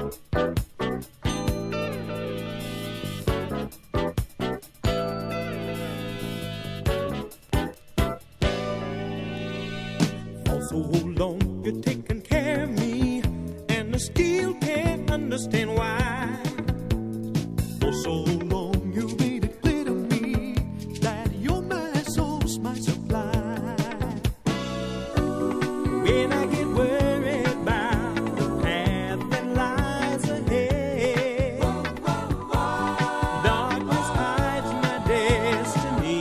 For so long you're taking care of me, and I still can't understand why. For so long you made it clear to me that you're my soul's my supply. When I get worried about the path that lies ahead, darkness hides my destiny.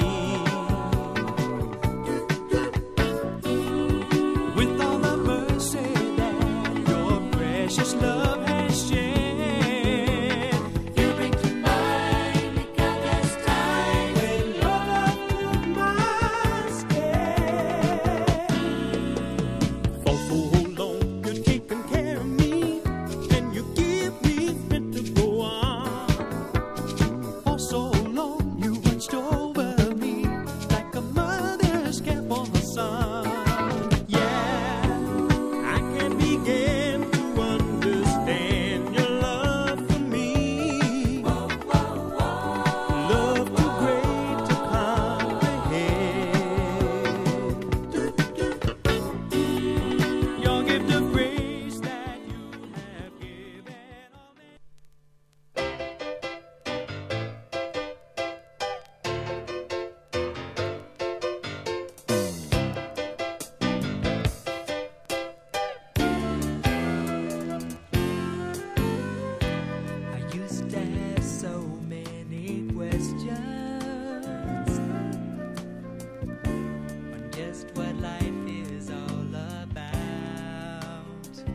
With all the mercy that your precious love has shed, you bring to mind the countless times when your love filled my stead. For so long you're taking care of me, and you give me strength to go on. For so long you watched over me like a mother's care for her son. Yeah, I can begin to understand your love for me. Love too great to comprehend. Your gift of grace that you have given on me. I used to have so many questions on just what life is all about.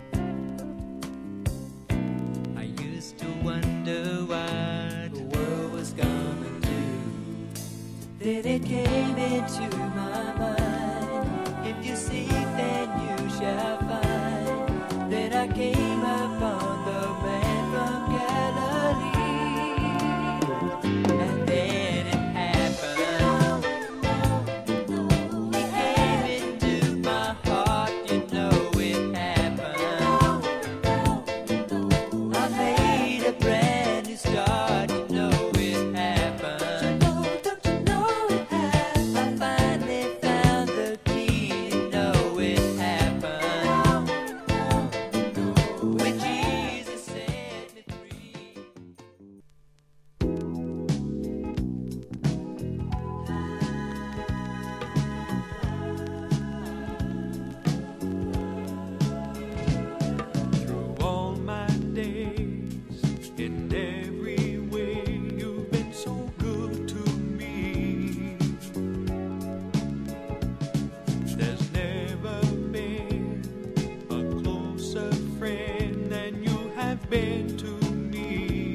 I used to wonder what the world was gonna do. Then it came into my mind, if you seek then you shall find, that I came upon the man from Galilee. And then it happened, he came into my heart, you know it happened. I made a brand new start, you know it happened. Don't you know it happened? I finally found the key, you know it happened. When Jesus set me free. Through all my days, in every way, you've been so good to me. There's never been a closer friend than you have been to me.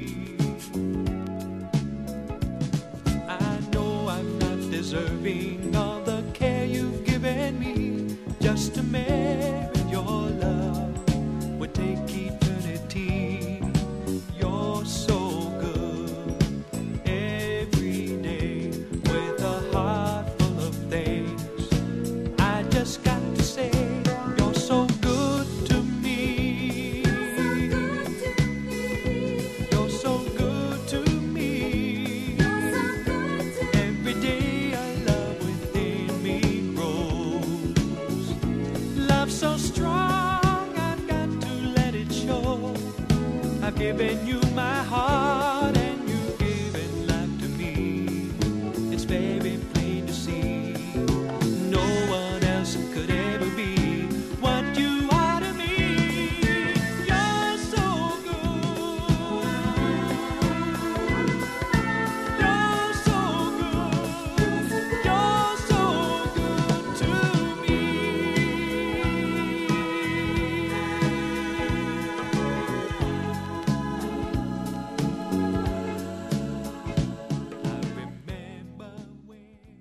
I know I'm not deserving all the care you've given me. Just to merit your love would take eternity. You're so good every day with a heart full of thanks. I just got to say, you're so good to me. You're so good to me. Every day our love within me grows. Love so strong, I've got to let it show. I've given you my heart.